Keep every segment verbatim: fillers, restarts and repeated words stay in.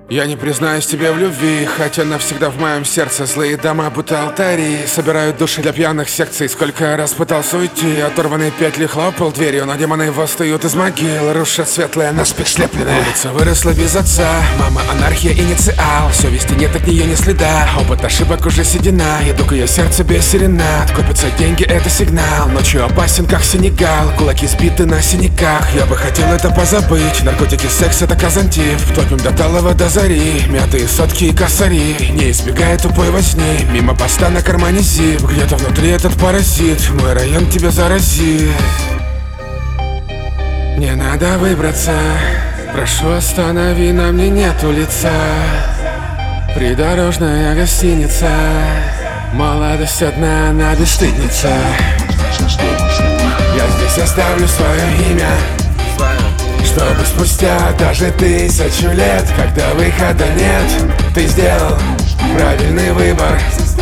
Я не признаюсь тебе в любви, хотя навсегда в моем сердце злые дома будто алтари собирают души для пьяных секций. Сколько раз пытался уйти, оторванные петли хлопал дверью, но демоны восстают из могил, рушат светлое, наспех слепленное. Улица выросла без отца, мама анархия инициал, совести нет от нее ни следа, опыт ошибок уже седина, иду к ее сердцу без серенад. Копятся деньги, это сигнал, ночью опасен как Сенегал, кулаки сбиты на синяках, я бы хотел это позабыть. Наркотики, секс, это казантип, топим до талого до зари, мятые сотки и косари, не избегая тупой возни, мимо поста на кармане зип, где-то внутри этот паразит, мой район тебя заразит. Не надо выбраться, прошу останови, на мне нету лица. Придорожная гостиница, молодость одна, она бесстыдница. Я здесь оставлю свое имя, чтобы спустя даже тысячу лет, когда выхода нет, ты сделал правильный выбор.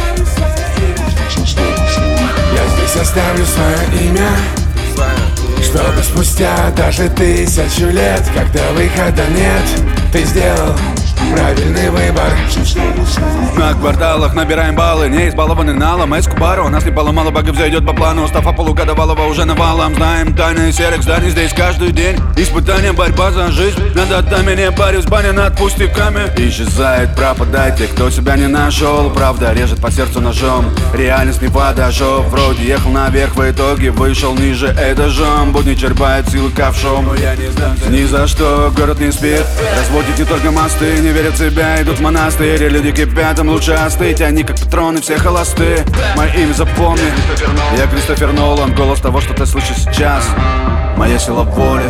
Я здесь оставлю свое имя, чтобы спустя даже тысячу лет, когда выхода нет, ты сделал правильный выбор. На кварталах набираем баллы, не избалованы налом Эскобару, нас не поломало, бога взойдет по плану. Устав полугодовалого уже навалом. Знаем тайны серых зданий здесь каждый день. Испытание, борьба за жизнь. Над отдами не борюсь, баня над пустяками. Исчезает, пропадает те, кто себя не нашел. Правда режет по сердцу ножом, реальность не подошел. Вроде ехал наверх, в итоге вышел ниже этажом. Будни черпает силы ковшом, но я не сдамся ни за что, город не спит. Разводит не только мосты, не верят в себя, идут в монастырь. Люди кипят, им лучше остыть, они как патроны, все холосты. Мое имя запомни, я Кристофер Нолан. Голос того, что ты слышишь сейчас, моя сила воли.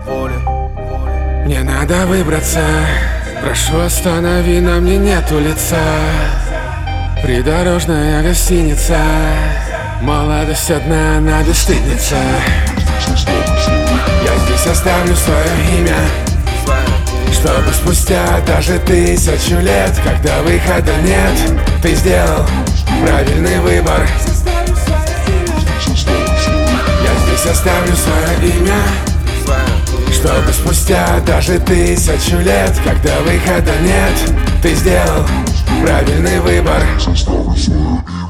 Не надо выбраться, прошу останови, на мне нету лица. Придорожная гостиница, молодость одна, она бесстыдница. Я здесь оставлю свое имя, чтобы спустя даже тысячу лет, когда выхода нет, ты сделал правильный выбор. Я здесь оставлю свое имя, чтобы спустя даже тысячу лет, когда выхода нет, ты сделал правильный выбор.